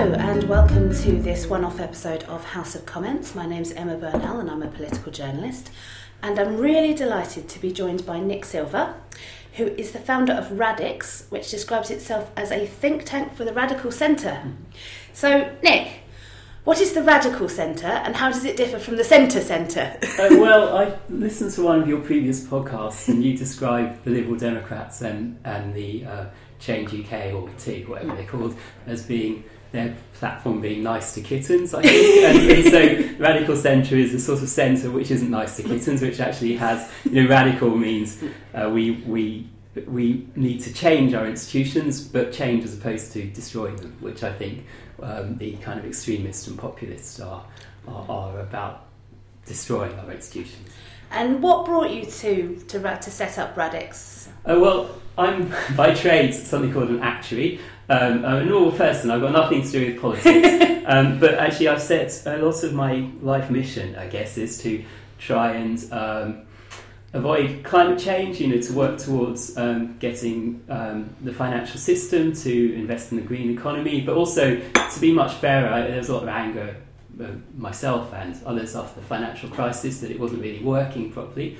Hello and welcome to this one-off episode of House of Comments. My name's Emma Burnell and I'm a political journalist, and I'm really delighted to be joined by Nick Silver, who is the founder of Radix, which describes itself as a think tank for the radical centre. So, Nick, what is the radical centre and how does it differ from the centre? Well, I listened to one of your previous podcasts and you described the Liberal Democrats and the Change UK or TIG, whatever they're called, as being their platform being nice to kittens, I think. and so radical centre is a sort of centre which isn't nice to kittens, which actually has, radical means we need to change our institutions, but change as opposed to destroy them, which I think the kind of extremists and populists are about destroying our institutions. And what brought you to set up Radix? Well, I'm by trade something called an actuary. I'm a normal person. I've got nothing to do with politics. But actually, I've set a lot of my life mission, I guess, is to try and avoid climate change. To work towards getting the financial system to invest in the green economy, but also to be much fairer. There was a lot of anger. Myself and others after the financial crisis that it wasn't really working properly.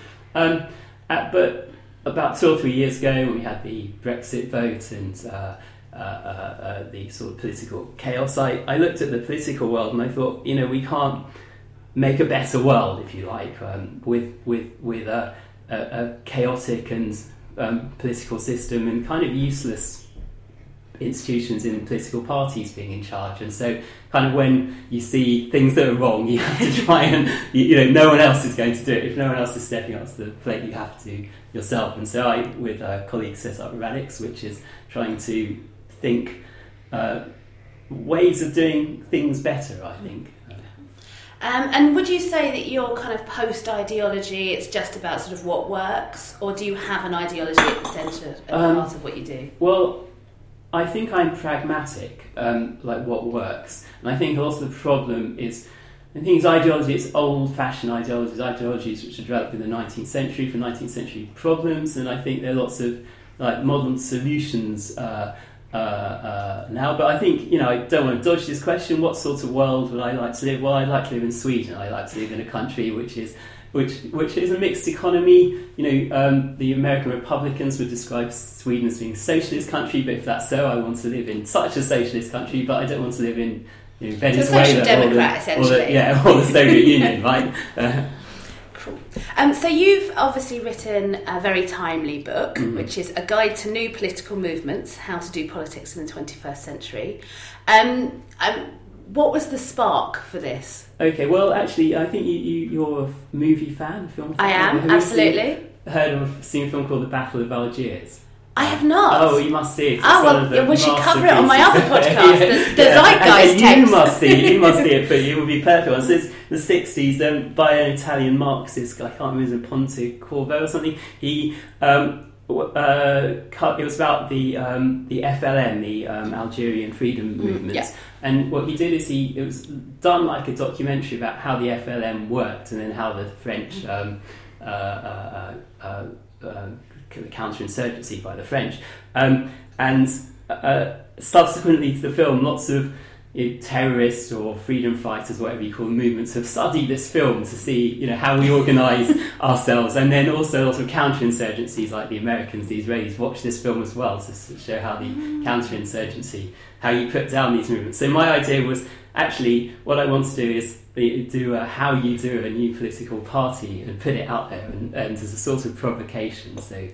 But about 2 or 3 years ago, when we had the Brexit vote and the sort of political chaos, I looked at the political world and I thought, we can't make a better world, if you like, with a chaotic and political system and kind of useless institutions in political parties being in charge. And so kind of when you see things that are wrong, you have to try and no one else is going to do it. If no one else is stepping up to the plate, you have to yourself. And so I, with colleagues, set up Radix, which is trying to think ways of doing things better, I think. And would you say that your kind of post-ideology, it's just about sort of what works, or do you have an ideology at the centre of part of what you do? Well, I think I'm pragmatic, like what works. And I think also the problem is, ideology, it's old-fashioned ideologies which are developed in the 19th century for 19th century problems, and I think there are lots of like modern solutions now. But I think, I don't want to dodge this question. What sort of world would I like to live? Well, I'd like to live in Sweden. I like to live in a country which is a mixed economy. The American Republicans would describe Sweden as being a socialist country, but if that's so, I want to live in such a socialist country, but I don't want to live in Venezuela social democrat, essentially. Or the Soviet Union, right? Cool. So you've obviously written a very timely book, which is A Guide to New Political Movements, How to Do Politics in the 21st Century. What was the spark for this? Okay, well, actually, I think you're a movie fan, film fan. I am, absolutely. Seen a film called The Battle of Algiers? I have not. Oh, you must see it. We should cover it on my other podcast, the Zeitgeist text. You must see it, but it would be perfect. So it's the 60s, by an Italian Marxist guy, I can't remember, his Ponte Corvo or something. He it was about the FLN, the Algerian freedom movement. Yeah. And what he did is it was done like a documentary about how the FLN worked and then how the French the counterinsurgency by the French, and subsequently to the film, lots of terrorists or freedom fighters, whatever you call them, movements, have studied this film to see how we organise ourselves, and then also lots of counterinsurgencies like the Americans, the Israelis, watch this film as well to show how the counterinsurgency, how you put down these movements. So my idea was actually what I want to do is do how you do a new political party and put it out there and as a sort of provocation. So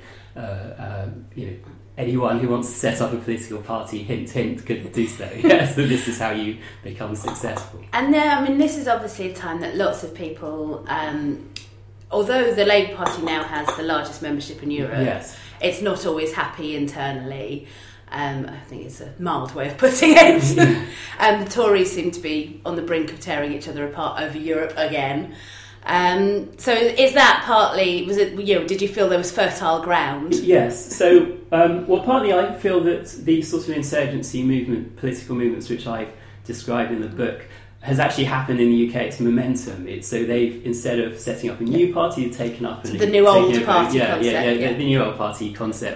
anyone who wants to set up a political party, hint, hint, could do so. So this is how you become successful. And this is obviously a time that lots of people, although the Labour Party now has the largest membership in Europe, yes, it's not always happy internally. I think it's a mild way of putting it. And the Tories seem to be on the brink of tearing each other apart over Europe again. So is that partly, did you feel there was fertile ground? Yes. So, partly I feel that the sort of insurgency movement, political movements which I've described in the book, has actually happened in the UK. It's momentum. So they've, instead of setting up a new party, they've taken up the new old party concept. The new old party concept.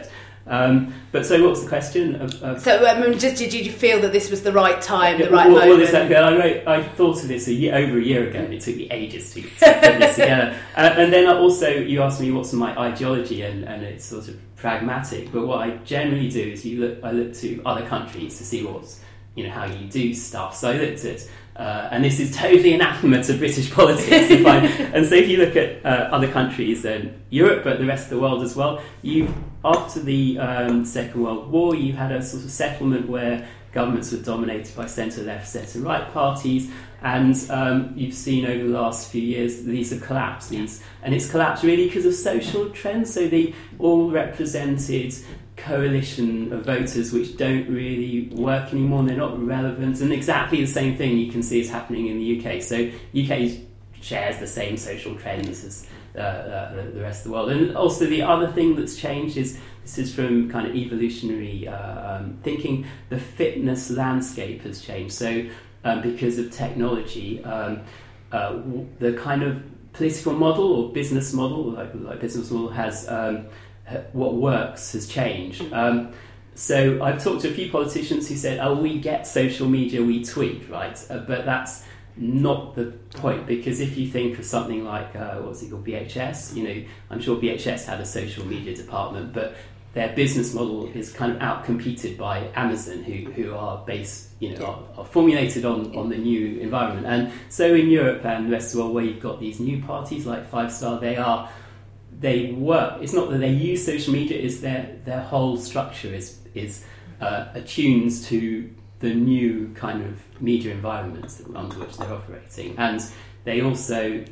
But so, what was the question? Just did you feel that this was the right time, the right moment? Well, exactly. I thought of this over a year ago, and it took me ages to put this together. And then you asked me what's my ideology, and it's sort of pragmatic. But what I generally do is I look to other countries to see how you do stuff. So I looked at, and this is totally anathema to British politics. And so if you look at other countries, Europe, but the rest of the world as well, after the Second World War, you had a sort of settlement where governments were dominated by centre-left, centre-right parties, and you've seen over the last few years these have collapsed. And it's collapsed really because of social trends. So they all represented coalition of voters which don't really work anymore, they're not relevant, and exactly the same thing you can see is happening in the UK. So UK shares the same social trends as the rest of the world. And also the other thing that's changed is, this is from kind of evolutionary thinking, the fitness landscape has changed. So because of technology, the kind of political model or business model, like business model has what works has changed. So I've talked to a few politicians who said, we get social media, we tweet, right? But that's not the point, because if you think of something like, what's it called, BHS, I'm sure BHS had a social media department, but their business model is kind of outcompeted by Amazon, who are based, are formulated on the new environment. And so in Europe and the rest of the world, where you've got these new parties like Five Star, they work. It's not that they use social media; it's their whole structure is attuned to the new kind of media environments under which they're operating. And they also,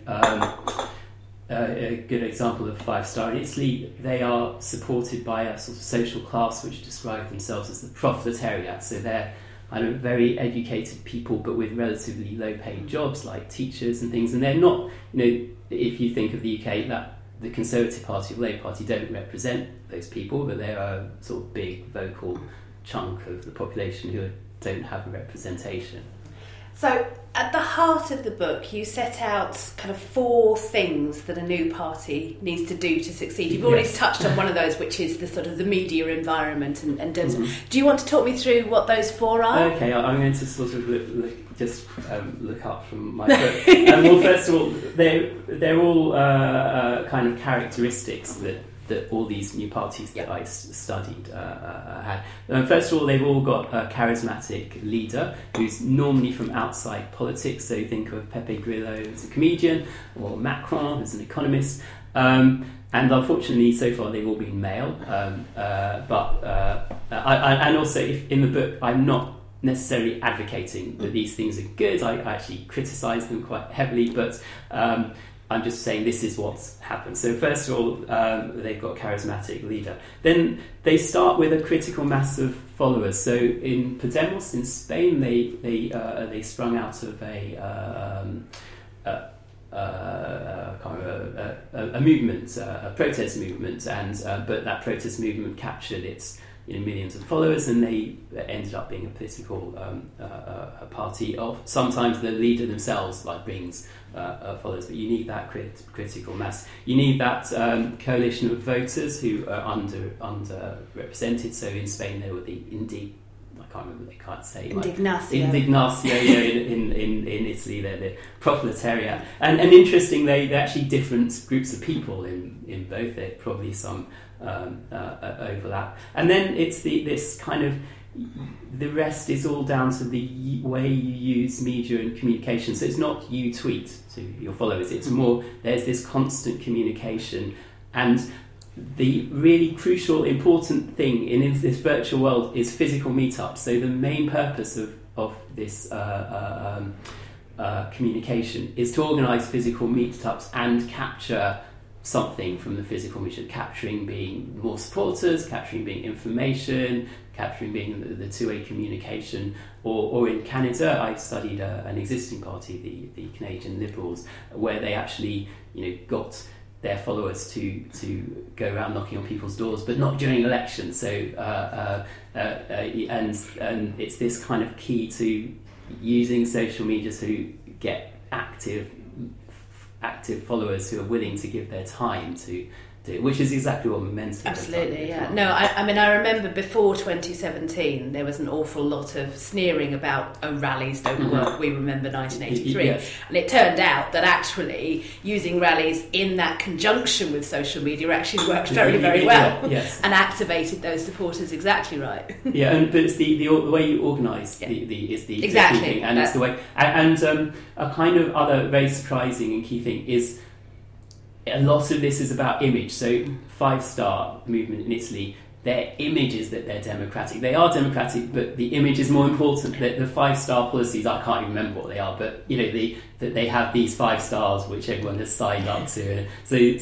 a good example of Five Star in Italy, they are supported by a sort of social class which describe themselves as the proletariat. So they're kind of very educated people, but with relatively low-paid jobs like teachers and things. And they're not, if you think of the UK, that the Conservative Party or Labour Party don't represent those people, but they are a sort of big vocal chunk of the population who don't have a representation. So at the heart of the book, you set out kind of 4 things that a new party needs to do to succeed. You've already touched on one of those, which is the sort of the media environment. And do you want to talk me through what those 4 are? Okay, I'm going to sort of look up from my book. Well, first of all, they're all kind of characteristics that all these new parties that I studied had. First of all, they've all got a charismatic leader who's normally from outside politics. So think of Pepe Grillo as a comedian, or Macron as an economist. And unfortunately, so far they've all been male. And also, in the book, I'm not necessarily advocating that these things are good. I actually criticise them quite heavily, but I'm just saying this is what's happened. So first of all, they've got a charismatic leader. Then they start with a critical mass of followers. So in Podemos in Spain, they sprung out of a movement, a protest movement, but that protest movement captured its millions of followers, and they ended up being a political party. Sometimes the leader themselves brings followers, but you need that critical mass. You need that coalition of voters who are underrepresented. So in Spain there were the I can't remember, they can't say Indignacia. In Italy they're the proletariat, and interesting, they're actually different groups of people in both. There's probably some overlap, and then it's this kind of, the rest is all down to the way you use media and communication. So it's not you tweet to your followers, it's more there's this constant communication. And the really crucial, important thing in this virtual world is physical meetups. So the main purpose of this communication is to organise physical meetups and capture something from the physical meetup, capturing being more supporters, capturing being information, capturing being the two-way communication. Or in Canada, I studied an existing party, the Canadian Liberals, where they actually got their followers to go around knocking on people's doors, but not during elections. So and it's this kind of key to using social media to get active followers who are willing to give their time to do, which is exactly what Momentum Absolutely, yeah. No, I mean, I remember before 2017, there was an awful lot of sneering about, rallies don't work, we remember 1983. Yes. And it turned out that actually using rallies in that conjunction with social media actually worked very, very well. Yes. And activated those supporters exactly right. Yeah, but it's the way you organise is the exactly. key thing, and it's the way. And a kind of other very surprising and key thing is a lot of this is about image. So 5 Star movement in Italy, their image is that they're democratic. They are democratic, but the image is more important. The 5 Star policies, I can't even remember what they are, but that they have these 5 stars which everyone has signed up to. The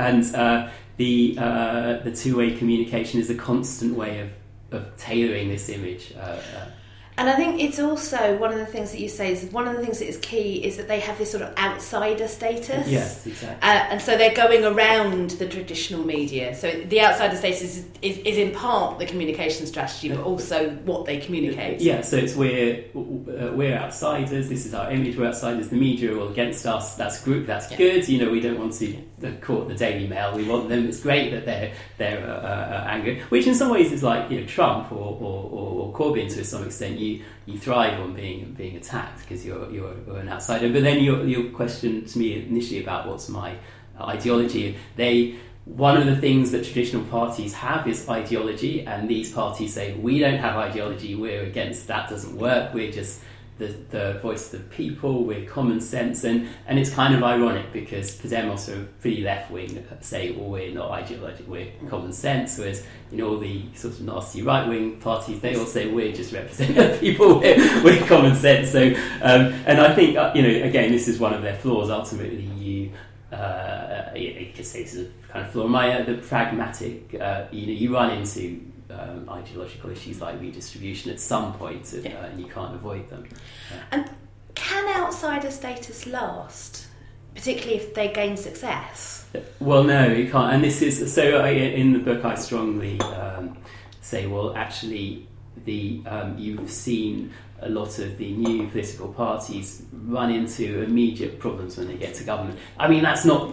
two-way communication is a constant way of tailoring this image. And I think it's also one of the things that you say is one of the things that is key is that they have this sort of outsider status. Yes, exactly. And so they're going around the traditional media. So the outsider status is in part the communication strategy, but also what they communicate. Yeah, so it's we're outsiders. This is our image. We're outsiders. The media are all against us. That's good. That's good. We don't want to court the Daily Mail. We want them. It's great that they're angry, which in some ways is like Trump or Corbyn to some extent. You thrive on being attacked because you're an outsider. But then your question to me initially about what's my ideology, one of the things that traditional parties have is ideology, and these parties say we don't have ideology, we're against that, doesn't work, we're just the voice of the people, we're common sense, and it's kind of ironic because Podemos are pretty left wing, say, well, we're not ideology, we're common sense, whereas all the sort of nasty right wing parties, they all say we're just representing the people, we're common sense. So and I think again, this is one of their flaws. Ultimately, you could say this is a kind of flaw. The pragmatic, you run into ideological issues like redistribution at some point, and you can't avoid them. And can outsider status last, particularly if they gain success? Well, no, you can't. And this is so. In the book, I strongly say, well, actually, you've seen a lot of the new political parties run into immediate problems when they get to government. I mean, that's not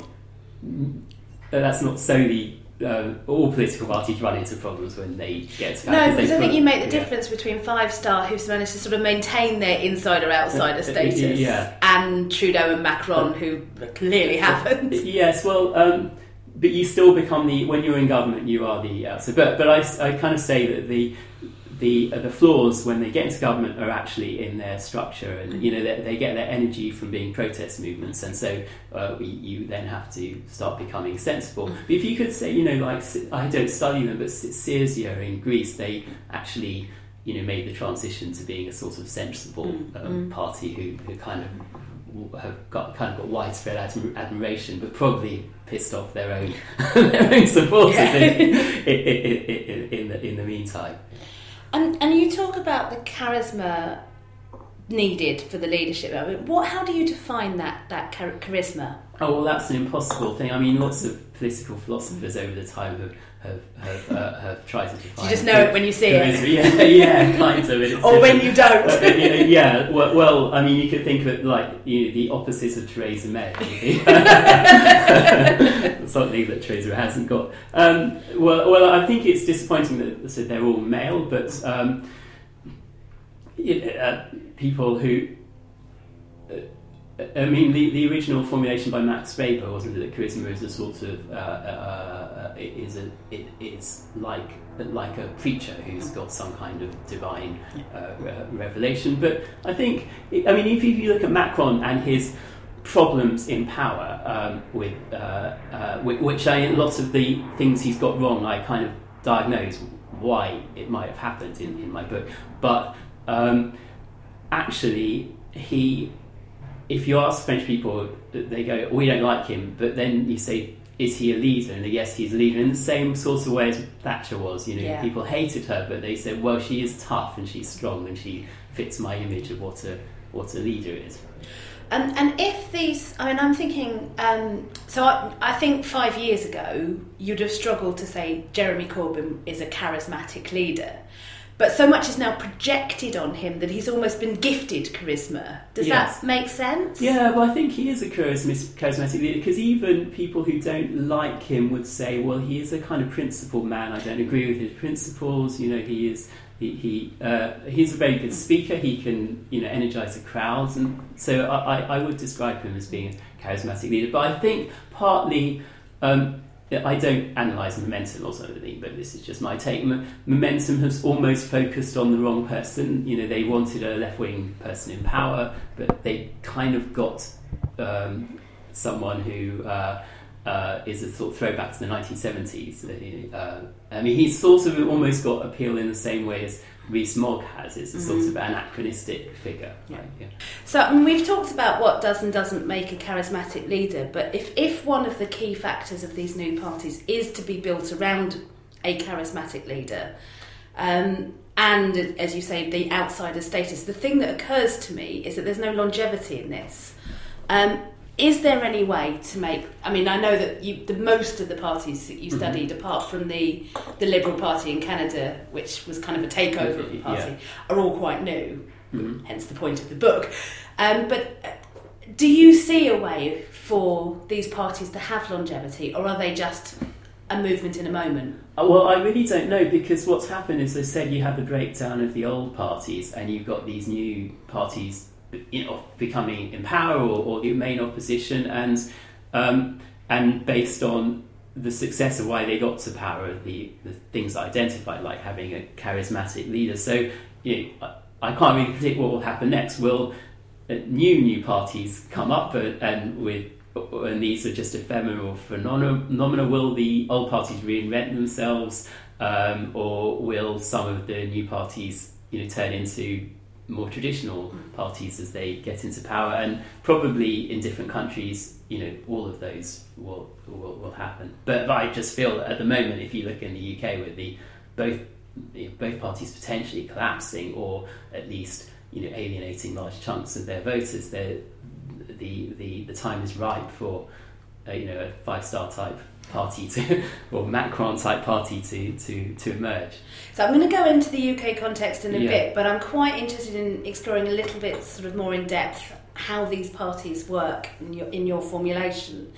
solely. All political parties run into problems when they get to government. No, because I think you make the difference between 5 Star, who've managed to sort of maintain their insider-outsider status, and Trudeau and Macron, who clearly haven't. Yes, well, but you still become when you're in government, you are the outsider. But I kind of say that the flaws when they get into government are actually in their structure, and they get their energy from being protest movements, and so you then have to start becoming sensible. But if you could say, like, I don't study them, but Syriza in Greece, they actually made the transition to being a sort of sensible party who kind of have got widespread admiration, but probably pissed off their own supporters in the meantime. And you talk about the charisma needed for the leadership. I mean, how do you define that charisma? Oh, well, that's an impossible thing. I mean, lots of political philosophers over the time have tried to define. You just know it when you see it. Yeah, kind of. Or when you don't. Yeah. Well, I mean, you could think of it like the opposite of Theresa May. Something that Theresa hasn't got. Well, I think it's disappointing that they're all male, but people who. I mean, the original formulation by Max Weber wasn't it that charisma is a sort of it's like a preacher who's got some kind of divine revelation. But I think, if you look at Macron and his problems in power, with which lots of the things he's got wrong, I kind of diagnose why it might have happened in my book. But actually, if you ask French people, they go, we don't like him, but then you say, is he a leader? And yes, he's a leader in the same sort of way as Thatcher was. People hated her, but they said, well, she is tough and she's strong and she fits my image of what a leader is. And if these, I'm thinking, I think 5 years ago, you'd have struggled to say Jeremy Corbyn is a charismatic leader. but so much is now projected on him that he's almost been gifted charisma. Does that make sense? Yeah, well, I think he is a charismatic leader, because even people who don't like him would say, well, he is a kind of principled man. I don't agree with his principles. He's a very good speaker. He can, energise the crowds, and so I would describe him as being a charismatic leader. But I think partly, I don't analyse momentum or something, but this is just my take. Momentum has almost focused on the wrong person. They wanted a left-wing person in power, but they kind of got someone who is a sort of throwback to the 1970s. He's sort of almost got appeal in the same way as Rees-Mogg has. It's a sort of anachronistic figure. Yeah. Right? Yeah. So we've talked about what does and doesn't make a charismatic leader, but if one of the key factors of these new parties is to be built around a charismatic leader, and as you say, the outsider status, the thing that occurs to me is that there's no longevity in this. Is there any way to make... I know that the most of the parties that you studied, apart from the Liberal Party in Canada, which was kind of a takeover of the party, are all quite new, hence the point of the book. But do you see a way for these parties to have longevity, or are they just a movement in a moment? Well, I really don't know, because what's happened is, as I said, you have the breakdown of the old parties, and you've got these new parties becoming in power or the main opposition, and based on the success of why they got to power, the things identified, like having a charismatic leader. So I can't really predict what will happen next. Will new parties come up and these are just ephemeral phenomena? Will the old parties reinvent themselves, or will some of the new parties turn into more traditional parties as they get into power? And probably in different countries, all of those will happen. But I just feel that at the moment, if you look in the UK with both parties potentially collapsing, or at least alienating large chunks of their voters, the time is ripe for a five-star type party or Macron type party to emerge. So I'm going to go into the UK context in a bit, but I'm quite interested in exploring a little bit sort of more in depth how these parties work in your formulation.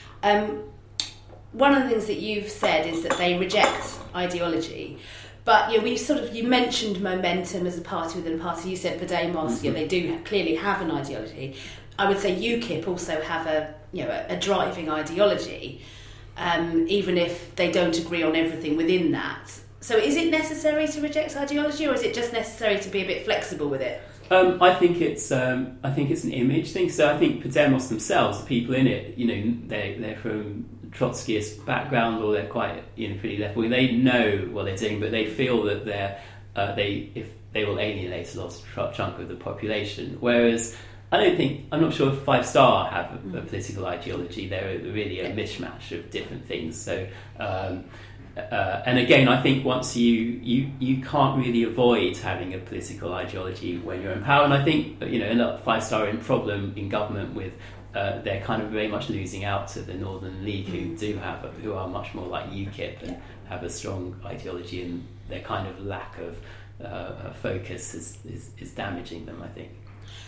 One of the things that you've said is that they reject ideology, but you mentioned momentum as a party within a party. You said Podemos, they do clearly have an ideology. I would say UKIP also have a driving ideology, even if they don't agree on everything within that. So is it necessary to reject ideology, or is it just necessary to be a bit flexible with it? I think it's an image thing. So I think Podemos themselves, the people in it, they're from Trotskyist background, or they're quite pretty left wing. They know what they're doing, but they feel that they will alienate a large chunk of the population. Whereas I'm not sure if Five Star have a political ideology. They're really a mishmash of different things. So, and again, I think once you can't really avoid having a political ideology when you're in power. And I think Five Star are in problem in government with they're kind of very much losing out to the Northern League, who are much more like UKIP and have a strong ideology, and their kind of lack of focus is damaging them, I think.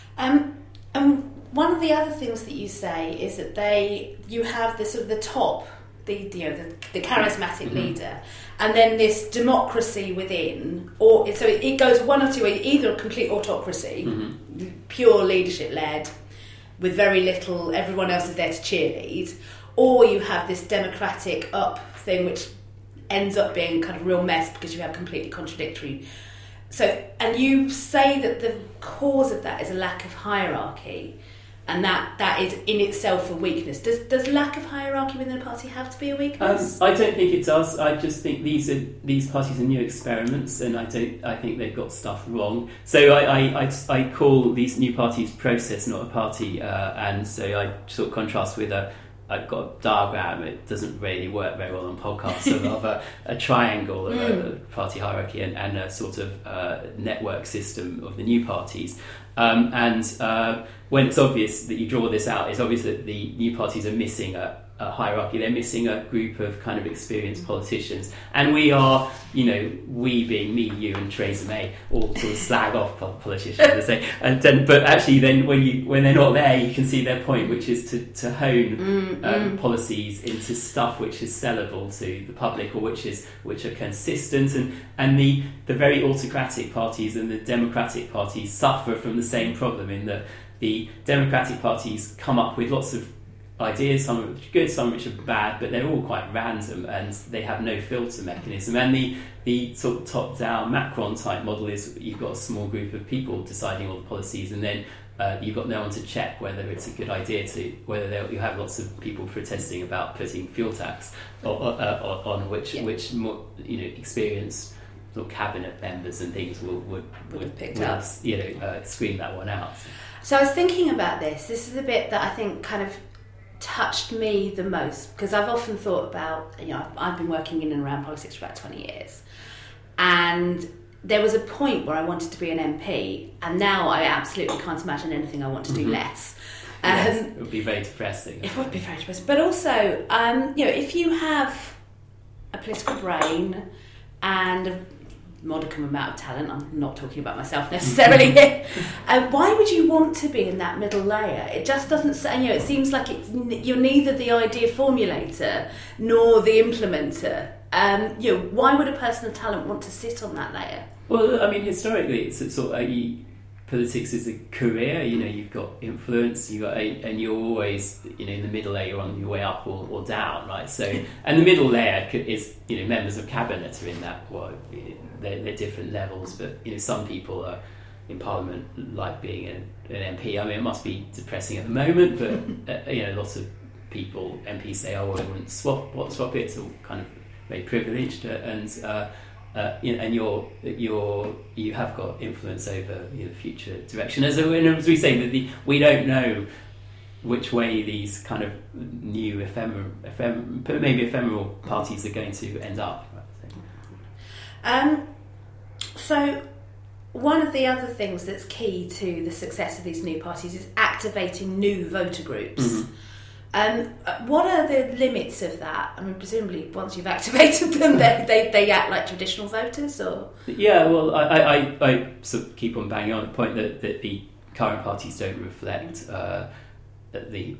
And one of the other things that you say is that you have the sort of the top, the charismatic leader, and then this democracy within, or so it goes one of two ways: either a complete autocracy, pure leadership led, with very little, everyone else is there to cheerlead, or you have this democratic up thing, which ends up being kind of a real mess because you have completely contradictory. So, and you say that the cause of that is a lack of hierarchy, and that is in itself a weakness. Does lack of hierarchy within a party have to be a weakness? I don't think it does. I just think these parties are new experiments, and I think they've got stuff wrong. So I call these new parties process, not a party, and so I sort of contrast with I've got a diagram. It doesn't really work very well on podcasts. Of a triangle of a party hierarchy and a sort of network system of the new parties. And when it's obvious that you draw this out, it's obvious that the new parties are missing a hierarchy. They're missing a group of kind of experienced politicians, and we are, we being me, you, and Theresa May, all sort of slag off politicians, I say. And then, but actually, then when they're not there, you can see their point, which is to hone policies into stuff which is sellable to the public, or which are consistent. And the very autocratic parties and the democratic parties suffer from the same problem, in that the democratic parties come up with lots of ideas, some of which are good, some which are bad, but they're all quite random and they have no filter mechanism. And the sort of top-down Macron type model is you've got a small group of people deciding all the policies, and then you've got no one to check whether it's a good idea whether you have lots of people protesting about putting fuel tax on which more experienced sort of cabinet members and things would have picked up, scream that one out. So I was thinking about this. This is the bit that I think kind of touched me the most, because I've often thought about, I've been working in and around politics for about 20 years, and there was a point where I wanted to be an MP, and now I absolutely can't imagine anything I want to do less. Yes, it would be very depressing. It would be very depressing. But also, if you have a political brain and a modicum amount of talent, I'm not talking about myself necessarily here, why would you want to be in that middle layer? It just doesn't say, it seems like you're neither the idea formulator nor the implementer. Why would a person of talent want to sit on that layer? Well, I mean, historically, it's sort of politics is a career. You've got influence, and you're always, in the middle layer, you're on your way up or down, right? So, and the middle layer is, members of cabinet are in that. Well, they're different levels, but some people are in Parliament like being an MP. I mean, it must be depressing at the moment, but lots of people, MPs say, "Oh, well, I wouldn't swap it." It's all kind of very privileged, and you have got influence over the future direction. As we say, that we don't know which way these kind of new ephemeral parties are going to end up. So one of the other things that's key to the success of these new parties is activating new voter groups. What are the limits of that? I mean, presumably once you've activated them, they act like traditional voters, or? Yeah, well, I sort of keep on banging on the point that the current parties don't reflect the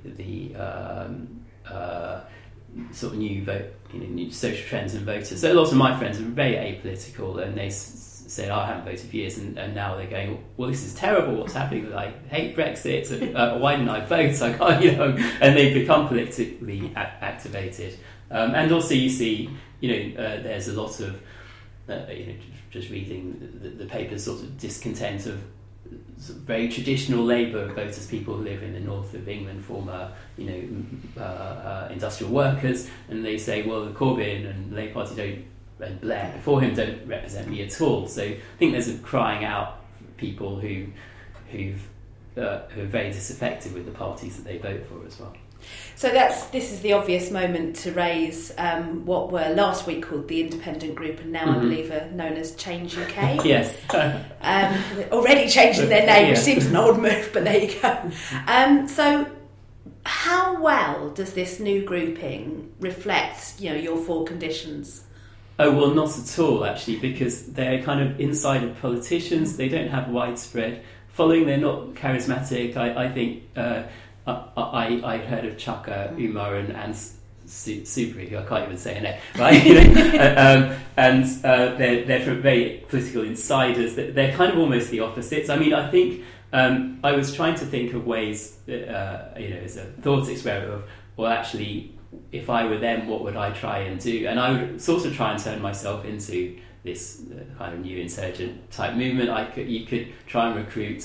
sort of new vote, new social trends in voters. So lots of my friends are very apolitical, and they said, I haven't voted for years, and now they're going, well, this is terrible, what's happening? I hate Brexit, why didn't I vote? I can't, and they've become politically activated. And also you see, there's a lot of, just reading the papers, sort of discontent of sort of very traditional Labour voters, people who live in the north of England, former, industrial workers, and they say, well, the Corbyn and the Labour Party and Blair before him don't represent me at all. So I think there's a crying out for people who are very disaffected with the parties that they vote for as well. So this is the obvious moment to raise what were last week called the Independent Group, and now I believe are known as Change UK. Yes. Already changing their name, which seems an odd move, but there you go. So how well does this new grouping reflect, your four conditions? Oh, well, not at all, actually, because they're kind of insider politicians. They don't have widespread following. They're not charismatic. I think I heard of Chaka Umar and Supri, who I can't even say her name, right? And they're from very political insiders. They're kind of almost the opposites. I mean, I think I was trying to think of ways, as a thought experiment of, well, actually, if I were them, what would I try and do? And I would sort of try and turn myself into this kind of new insurgent type movement. You could try and recruit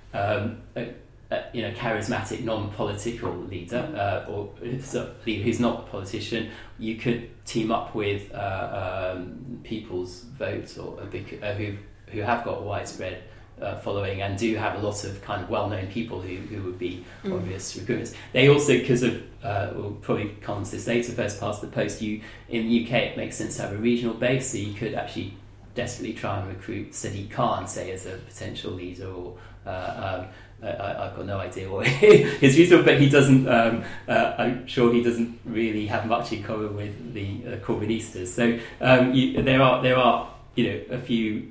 charismatic, non-political leader, or who's not a politician. You could team up with People's Vote, or who have got a widespread following and do have a lot of kind of well-known people who would be obvious recruiters. They also, because of we'll probably come to this later, first past the post, in the UK it makes sense to have a regional base, so you could actually desperately try and recruit Sadiq Khan, say, as a potential leader, or I've got no idea what his views are, but he doesn't. I'm sure he doesn't really have much in common with the Corbynistas. So there are a few.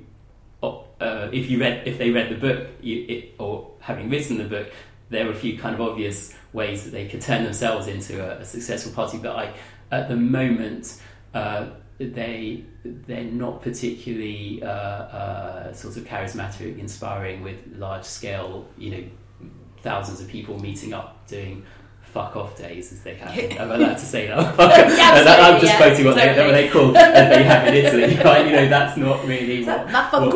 If they read the book, or having written the book, there were a few kind of obvious ways that they could turn themselves into a successful party. But at the moment, they're not particularly sort of charismatic, inspiring, with large scale, thousands of people meeting up doing fuck off days, as they have. Am I allowed to say that? I'm just quoting what they call, as they have in Italy. Right? That's not really what.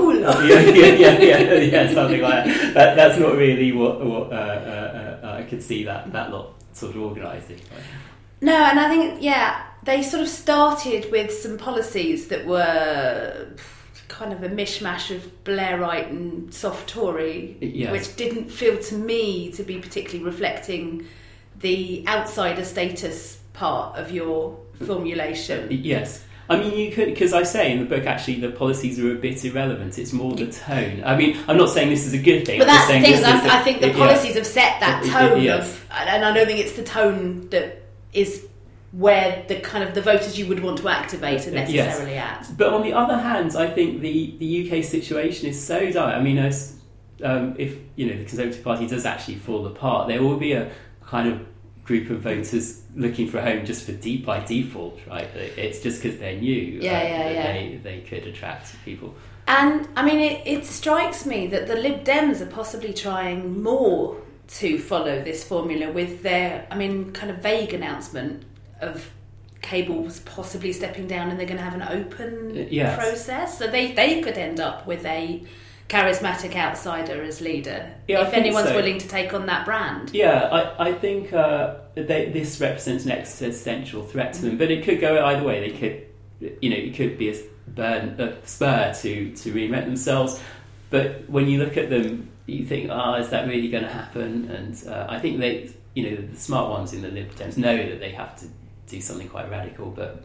Yeah, something like that. That's not really what I could see that lot sort of organising. Right? No, and I think they sort of started with some policies that were kind of a mishmash of Blairite and soft Tory, which didn't feel to me to be particularly reflecting the outsider status part of your formulation. Yes. I mean, you could, because I say in the book, actually, the policies are a bit irrelevant. It's more the tone. I mean, I'm not saying this is a good thing. But that's the thing. I think the policies have set that tone and I don't think it's the tone that is where the kind of the voters you would want to activate are necessarily at. But on the other hand, I think the UK situation is so dire. I mean, if the Conservative Party does actually fall apart, there will be a kind of group of voters looking for a home just by default, right? It's just because they're new. They could attract people. And I mean, it strikes me that the Lib Dems are possibly trying more to follow this formula with their, kind of vague announcement of Cable's possibly stepping down, and they're going to have an open process. So they could end up with a charismatic outsider as leader, if anyone's willing to take on that brand. Yeah, I think this represents an existential threat to them, but it could go either way. They could, it could be a spur to reinvent themselves. But when you look at them, you think, is that really going to happen? And I think the smart ones in the Lib Dems know that they have to do something quite radical. But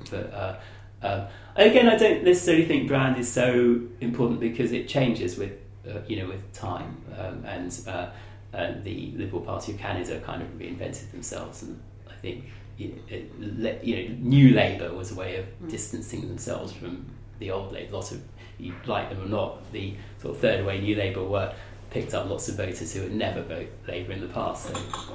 again, I don't necessarily think brand is so important, because it changes with time, and the Liberal Party of Canada kind of reinvented themselves, and I think New Labour was a way of distancing themselves from the old Labour. Lots of, you like them or not, the sort of third way New Labour picked up lots of voters who had never voted Labour in the past.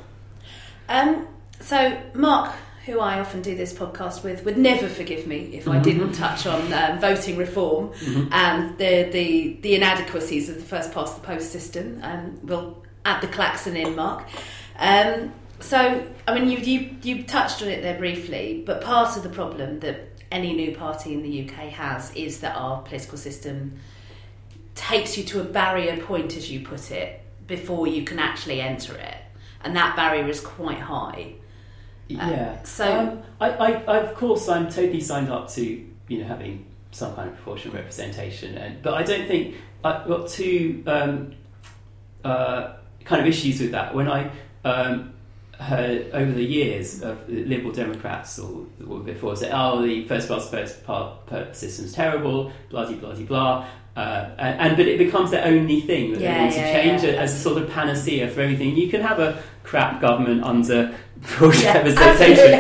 So Mark, who I often do this podcast with, would never forgive me if I didn't touch on voting reform and the inadequacies of the first past the post system. We'll add the klaxon in, Mark. So, I mean, you touched on it there briefly, but part of the problem that any new party in the UK has is that our political system takes you to a barrier point, as you put it, before you can actually enter it, and that barrier is quite high. So I of course I'm totally signed up to having some kind of proportional representation, but I don't think I've got two kind of issues with that. When I heard over the years of Liberal Democrats or before say, the first past the system's terrible, blah blah blah blah. But it becomes their only thing that they want to change it as a sort of panacea for everything. You can have a crap government under representation,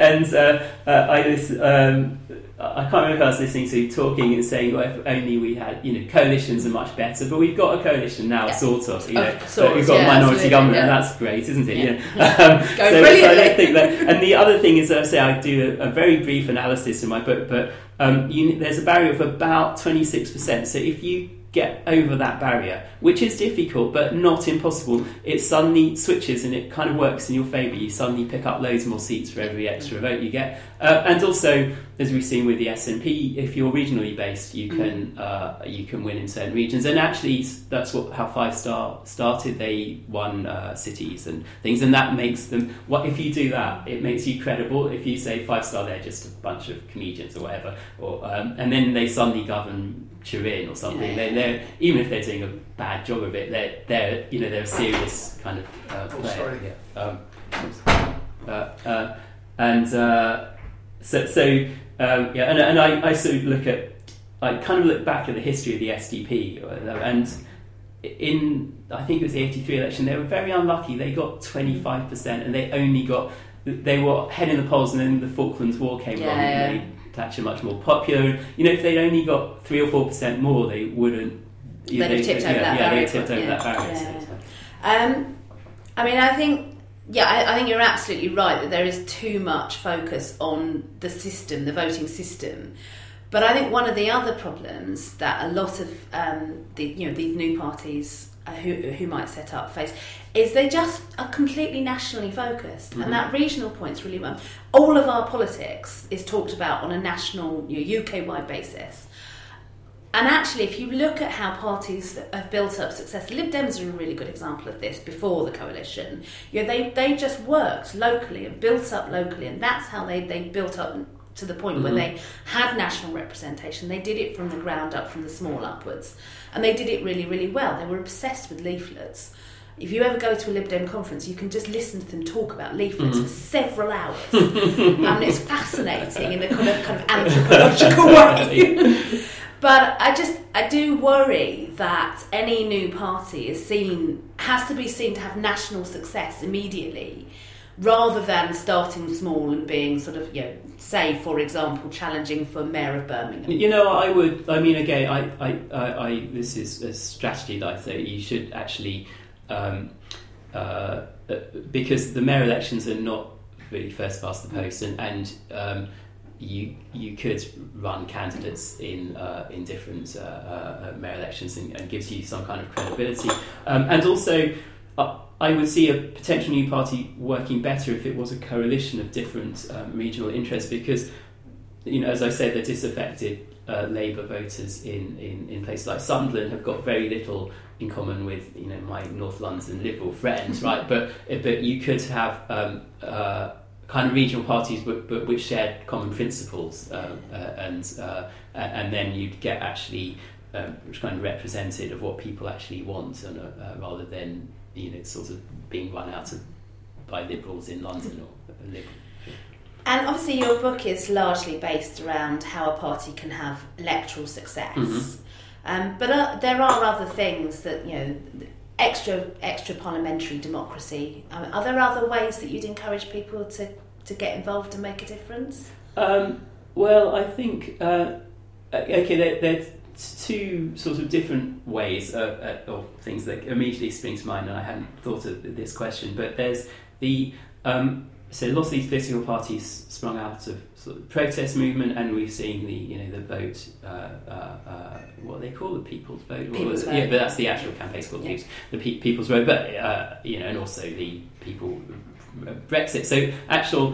I can't remember who I was listening to talking and saying, well, if only we had, coalitions are much better, but we've got a coalition now, sort of, but we've got a minority government, and that's great, isn't it? So I don't think that. And the other thing is, I do a very brief analysis in my book, but there's a barrier of about 26%. So if you get over that barrier, which is difficult but not impossible, it suddenly switches and it kind of works in your favour. You suddenly pick up loads more seats for every extra vote you get. And also, as we've seen with the SNP, if you're regionally based, you can win in certain regions. And actually, that's how Five Star started. They won cities and things, and that makes them. If you do that, it makes you credible. If you say Five Star, they're just a bunch of comedians or whatever, and then they suddenly govern Turin or something. They're even if they're doing a bad job of it, they're a serious kind of player. And I sort of look at I kind of look back at the history of the SDP, and I think it was the 83 election, they were very unlucky. They got 25%, and they were ahead in the polls, and then the Falklands War came along, and made Thatcher much more popular. If they'd only got 3 or 4% more, they wouldn't. They'd have tipped over that barrier. They'd have tipped over that barrier. I think you're absolutely right that there is too much focus on the system, the voting system. But I think one of the other problems that a lot of these new parties who might set up face is they just are completely nationally focused, and that regional point's really well. All of our politics is talked about on a national, UK-wide basis. And actually, if you look at how parties have built up success, the Lib Dems are a really good example of this before the coalition. They just worked locally and built up locally, and that's how they built up to the point where they had national representation. They did it from the ground up, from the small upwards. And they did it really, really well. They were obsessed with leaflets. If you ever go to a Lib Dem conference, you can just listen to them talk about leaflets for several hours. And it's fascinating in a kind of anthropological way. But I do worry that any new party has to be seen to have national success immediately, rather than starting small and being sort of, say, for example, challenging for Mayor of Birmingham. This is a strategy that I say you should actually, because the mayor elections are not really first past the post, and you could run candidates in different mayor elections, and gives you some kind of credibility, and also. I would see a potential new party working better if it was a coalition of different regional interests, because, as I said, the disaffected Labour voters in places like Sunderland have got very little in common with, my North London Liberal friends, right? But you could have kind of regional parties, but which shared common principles, and then you'd get actually kind of represented of what people actually want, and rather than sort of being run out by Liberals in London or Liberal. And obviously your book is largely based around how a party can have electoral success. But there are other things that, extra parliamentary democracy. Are there other ways that you'd encourage people to get involved and make a difference? Well, I think, there's two sort of different ways of things that immediately spring to mind, and I hadn't thought of this question, but there's the so lots of these political parties sprung out of sort of protest movement, and we've seen the vote, what they call the People's Vote. People's Vote. Yeah, but that's the actual campaign called the People's Vote, but and also the people Brexit. So actual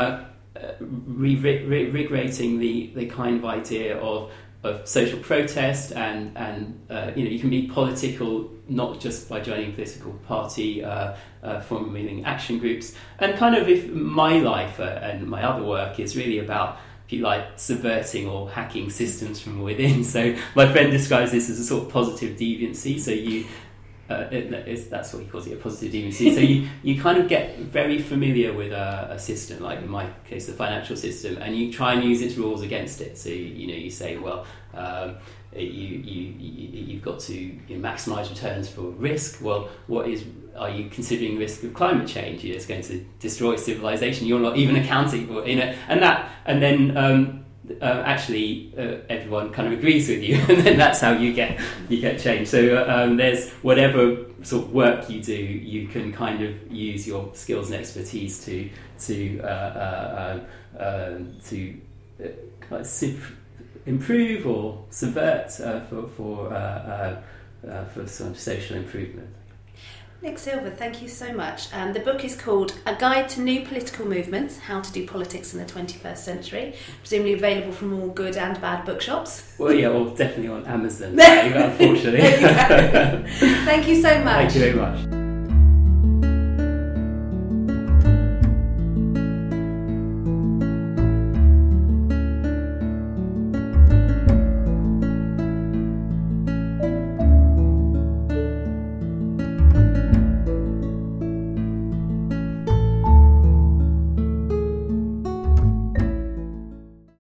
reinvigorating the kind of idea of social protest, and you can be political not just by joining a political party, forming action groups, and kind of if my life and my other work is really about, if you like, subverting or hacking systems from within. So my friend describes this as a sort of positive deviancy. So you that's what he calls it, a positive deviancy. So you kind of get very familiar with a system, like in my case the financial system, and you try and use its rules against it. So you say, well, you've got to maximise returns for risk. Well, are you considering risk of climate change? It's going to destroy civilization. You're not even accounting for and then actually everyone kind of agrees with you, and then that's how you get change. So there's whatever sort of work you do, you can kind of use your skills and expertise to improve or subvert for some social improvement. Nick Silver, thank you so much. The book is called A Guide to New Political Movements, How to Do Politics in the 21st Century, presumably available from all good and bad bookshops. Well, yeah, well, definitely on Amazon, unfortunately. Thank you so much. Thank you very much.